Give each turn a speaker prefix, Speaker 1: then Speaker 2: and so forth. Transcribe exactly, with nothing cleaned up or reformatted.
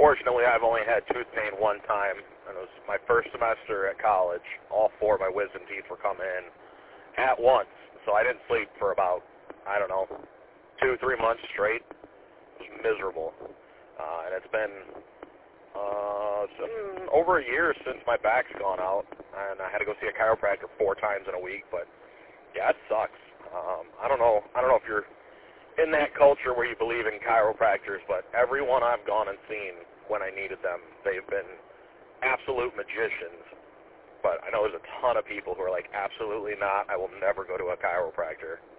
Speaker 1: Unfortunately, I've only had tooth pain one time, and it was my first semester at college. All four of my wisdom teeth were coming in at once, so I didn't sleep for about, I don't know, two, three months straight. It was miserable, uh, and it's been uh, some, over a year since my back's gone out, and I had to go see a chiropractor four times in a week, but yeah, it sucks. Um, I don't know. I don't know if you're in that culture where you believe in chiropractors, but everyone I've gone and seen when I needed them, they've been absolute magicians. But I know there's a ton of people who are like, absolutely not, I will never go to a chiropractor.